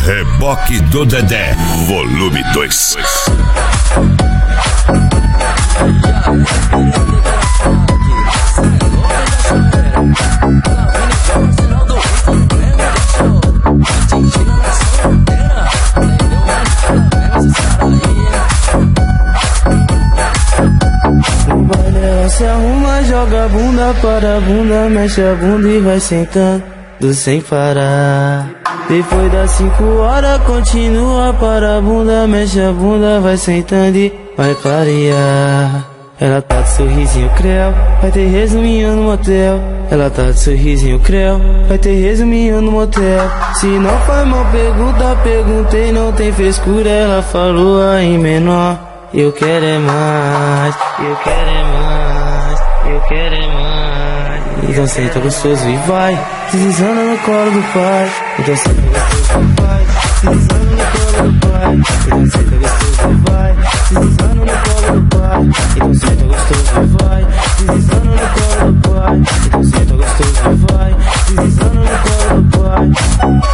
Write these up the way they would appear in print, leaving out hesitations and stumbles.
Reboque do Dedé, volume 2. Ela se arruma, joga a bunda para a bunda, mexe a bunda e vai sentando sem parar. Depois das 5 horas continua para a bunda, mexe a bunda, vai sentando e vai clarear. Ela tá de sorrisinho creu, vai ter resuminho no motel. Ela tá de sorrisinho creu, vai ter resuminho no motel. Se não faz mal pergunta, perguntei, não tem frescura. Ela falou aí menor, eu quero é mais, eu quero é mais, eu quero é mais. Então senta gostoso e vai, deslizando no colo do pai. Então senta gostoso e vai, deslizando no colo do pai. Então senta gostoso e vai, deslizando no colo do pai. Então senta gostoso e vai, deslizando no colo do pai. Então senta gostoso e vai, deslizando no colo do pai.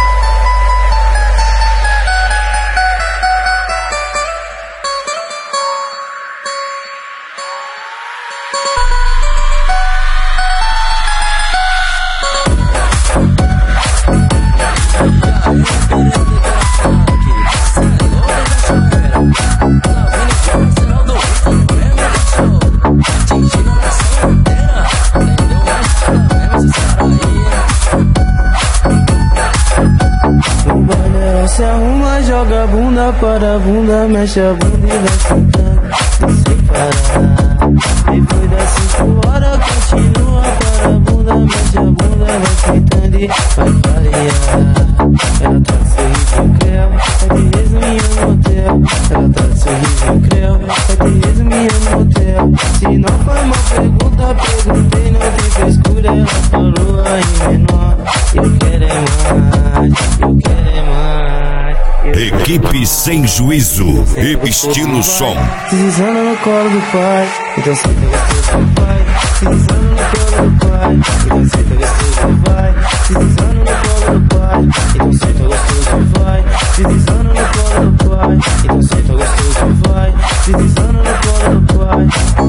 Ela se arruma, joga a bunda para a bunda, mexe a bunda e vai sentando sem parar. Depois das 5 horas continua para a bunda, mexe a bunda, vai sentando e vai clarear. Ela tá de sorrisinho creu, vai ter resuminho no motel. Ela tá de sorrisinho creu, vai ter resuminho no motel. Se não foi uma pergunta, perguntei, não tem frescura. Ela falou aí menor, eu quero é mais, eu quero é mais. Equipe Sem Juízo, estilo som. Deslizando no colo do pai, então senta gostoso e vai. Deslizando no colo do pai, então senta gostoso e vai. Deslizando no colo do pai, então senta gostoso e vai. Deslizando no colo do pai, então senta gostoso e vai. Deslizando no colo do pai.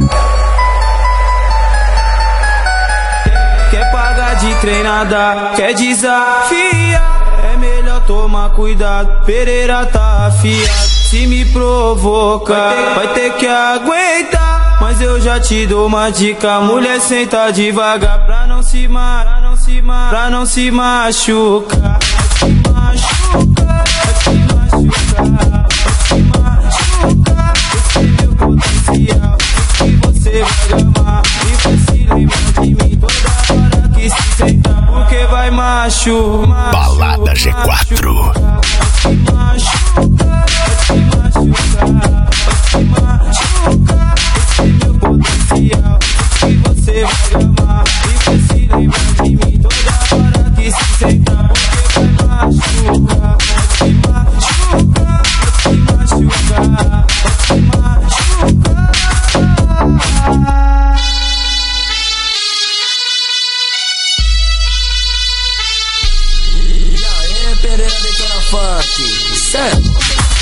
Quer pagar de treinada, quer desafiar? É melhor tomar cuidado, Pereira tá afiado. Se me provocar, vai ter que aguentar. Mas eu já te dou uma dica, mulher, senta devagar pra não se pra não se machucar. Vai se machucar, vai se machucar, vai se machucar. Esse é meu potencial, que você vai amar. E vai se lembrar de mim toda hora que se sentar, porque vai machucar. Balada G4. Vai se machucar, esse é meu potencial, que você vai amar. E vai se lembrar de mim toda hora que se sentar, porque vai machucar. Vai se machucar, vai se machucar, vai se machucar. E aí, Pereira Detona Funk, certo?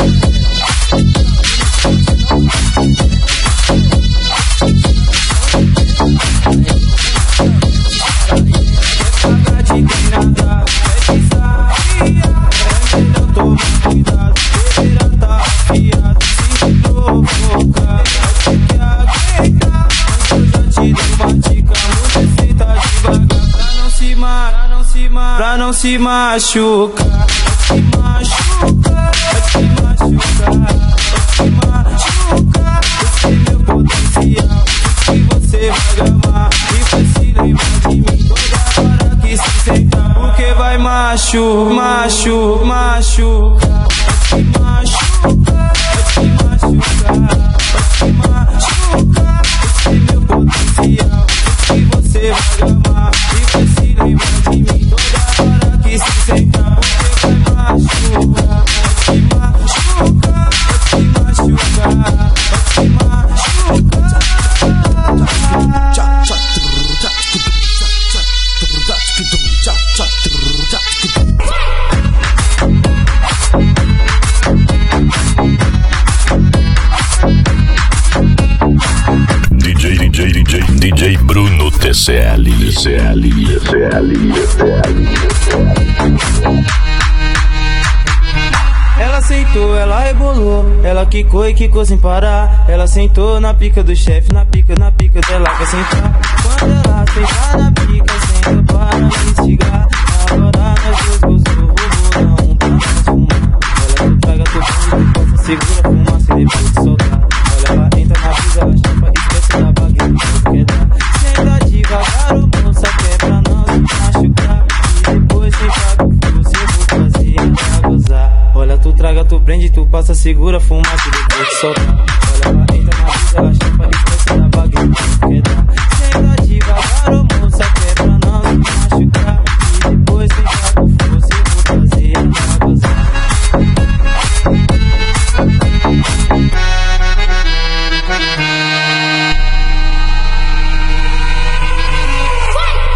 Pra não se machucar, vai se machucar, vai se machucar, vai se machucar. Esse é meu potencial, que você vai amar. E vai se lembrar de mim toda hora que se sentar, porque vai machucar, vai se machucar, vai se machucar, vai se machucar. Esse é meu potencial, que você vai amar. E vai se lembrar de mim toda hora que se sentar, porque vai machucar, vai se machucar, vai se machucar, vai se machucar. DCL. Ela sentou, ela rebolou, ela quicou e quicou sem parar. Ela sentou na pica do chefe, na pica dela quer sentar. Quando ela sentar na pica, senta para me instigar. Agora nós dois gostou, roubou, não pra nós fumar. Olha, tu traga teu fundo, tu passa, segura a fumaça e depois te soltar. Olha, ela entra na brisa, ela chapa, esquece da baguete que quer dar. Senta devagar, o moça quer pra não se machucar. E depois senta com força, eu vou fazer pra gozar. Olha, tu traga, tu prende, tu passa, segura a fumaça e depois te soltar.